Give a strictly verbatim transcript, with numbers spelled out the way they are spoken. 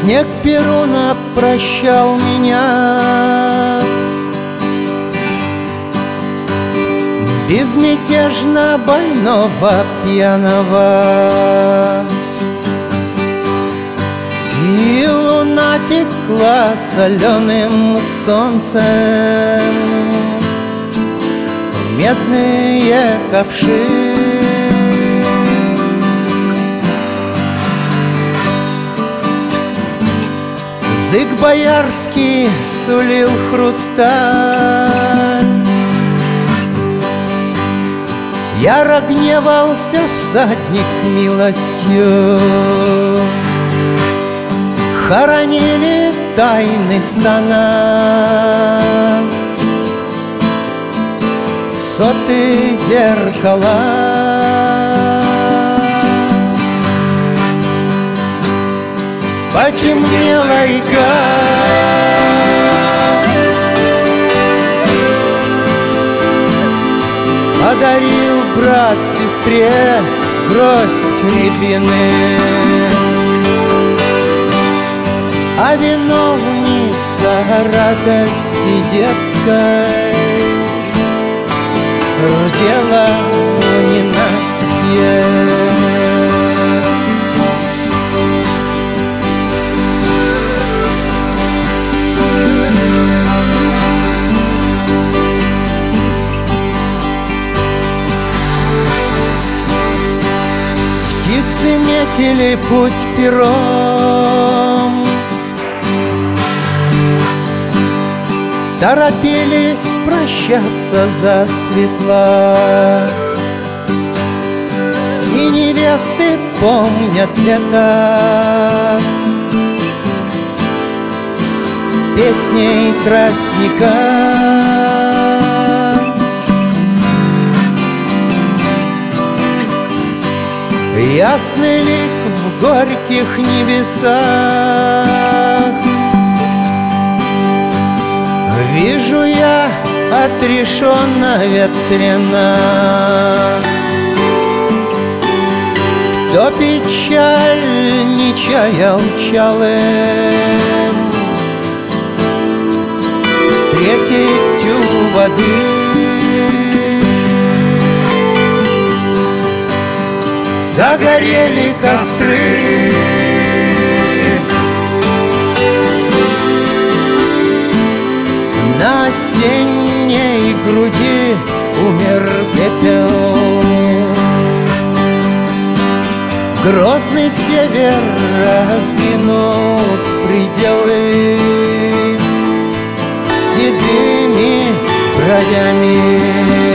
Снег Перуна прощал меня, безмятежно больного, пьяного. И луна текла соленым солнцем в медные ковши. Язык боярский сулил хрусталь, яро гневался всадник милостью. Хоронили тайны стана соты зеркала. Потемнела река, подарил брат сестре гроздь рябины, а виновница радости детской рудела в ненастье. Птицы метили путь пером, торопились прощаться засветла, и невесты помнят лето песней тростника. Ясный лик в горьких небесах, вижу я отрешенно ветрена. Кто печаль не чаял чалым, встретить у воды. Догорели костры, на осенней груди умер пепел. Грозный север раздвинул пределы седыми бровями.